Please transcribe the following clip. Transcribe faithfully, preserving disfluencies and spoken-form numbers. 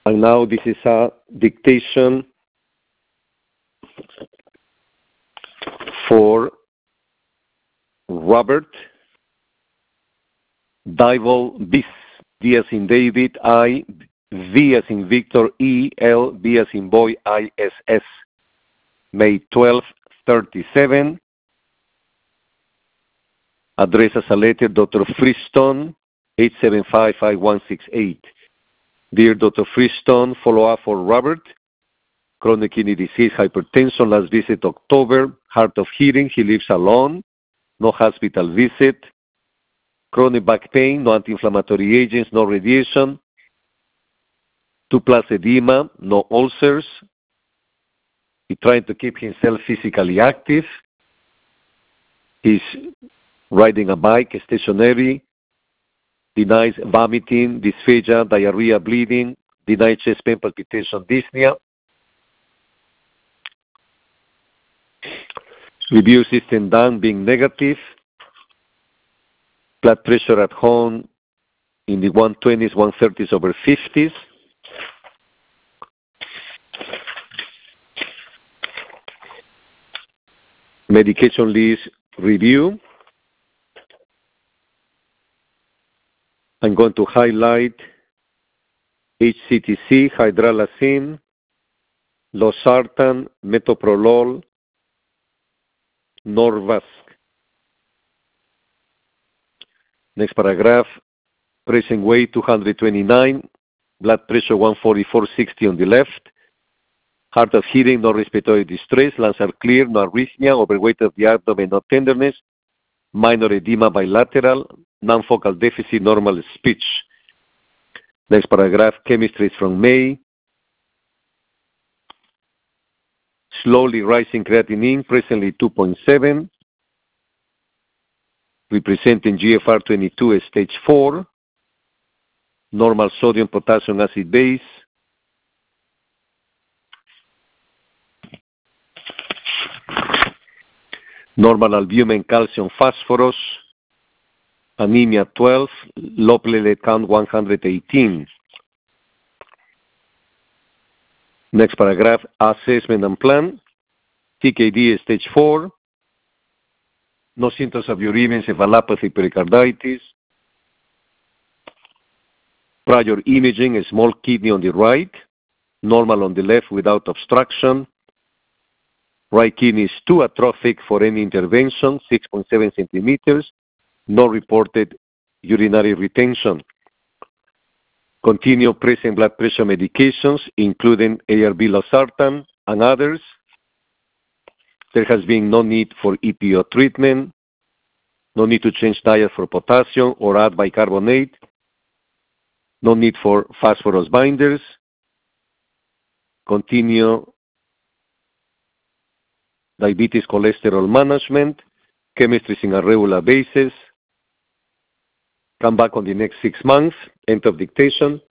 And now this is a dictation for Robert Dival Bis, D as in David, I, V as in Victor, E, L, B as in boy, I, S, S. May twelfth, thirty-seven. Address as a letter, Doctor Freestone, eight seven five, five one six eight. Dear Doctor Freestone, follow-up for Robert. Chronic kidney disease, hypertension, last visit October, hard of hearing, he lives alone, no hospital visit. Chronic back pain, no anti-inflammatory agents, no radiation. two plus edema, no ulcers. He's trying to keep himself physically active. He's riding a bike, stationary. Denies vomiting, dysphagia, diarrhea, bleeding. Denies chest pain, palpitation, dyspnea. Review system done, being negative. Blood pressure at home in the one twenties, one thirties over fifties. Medication list review. I'm going to highlight H C T C, hydralazine, losartan, metoprolol, Norvasc. Next paragraph, present weight two hundred twenty-nine, blood pressure one forty-four sixty on the left, hard of hearing, no respiratory distress, lungs are clear, no arrhythmia, overweight of the abdomen, no tenderness, minor edema bilateral, non-focal deficit, normal speech. Next paragraph, chemistry is from May. Slowly rising creatinine, presently two point seven, representing G F R twenty-two as stage four, normal sodium, potassium, acid base, normal albumin, calcium, phosphorus, anemia twelve, low platelet count one hundred eighteen. Next paragraph, assessment and plan. T K D is stage four. No symptoms of uremia, encephalopathy, pericarditis. Prior imaging, a small kidney on the right, normal on the left without obstruction. Right kidney is too atrophic for any intervention, six point seven centimeters. No reported urinary retention. Continue present blood pressure medications, including A R B losartan and others. There has been no need for E P O treatment, no need to change diet for potassium or add bicarbonate, no need for phosphorus binders. Continue diabetes cholesterol management, chemistry on a regular basis. Come back on the next six months. End of dictation.